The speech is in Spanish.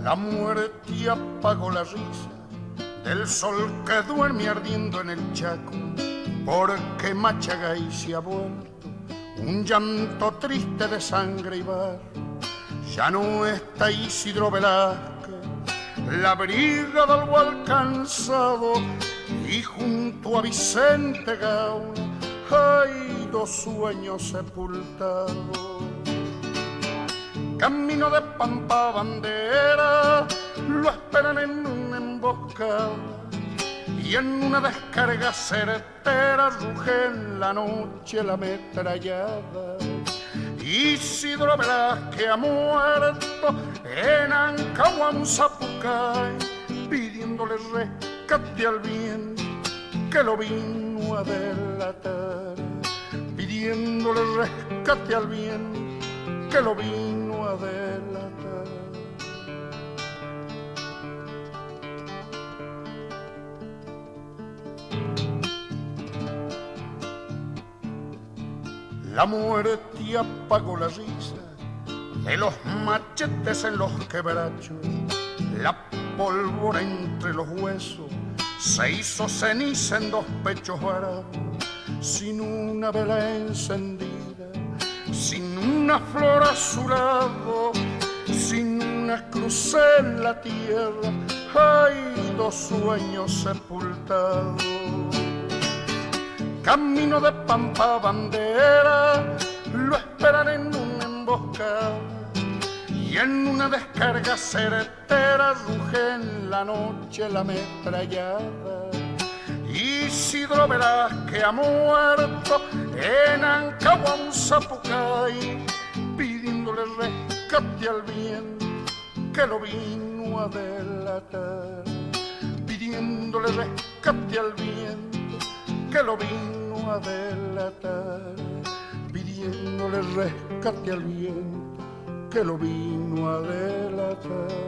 La muerte apagó la risa del sol que duerme ardiendo en el Chaco, porque Machagay se ha vuelto un llanto triste de sangre y barro. Ya no está Isidro Velázquez, la brigada algo alcanzado, y junto a Vicente Gauna hay dos sueños sepultados. Camino de Pampa Bandera lo esperan en una emboscada, y en una descarga certera ruge en la noche la ametrallada. Isidro Velázquez ha muerto en Ancahuam, Zapucay, pidiéndole rescate al viento que lo vino a delatar, pidiéndole rescate al viento que lo vino a delatar. La muerte apagó la risa de los machetes en los quebrachos, la pólvora entre los huesos se hizo ceniza en dos pechos varados, sin una vela encendida, sin una flor azulado, sin una cruz en la tierra, hay dos sueños sepultados. Camino de Pampa Bandera lo esperan en una emboscada, y en una descarga certera ruge en la noche la ametrallada. Isidro Velázquez ha muerto en Ancahuam, Zapucay, pidiéndole rescate al viento que lo vino a delatar, pidiéndole rescate al viento que lo vino a delatar, pidiéndole rescate al viento que lo vino a delatar.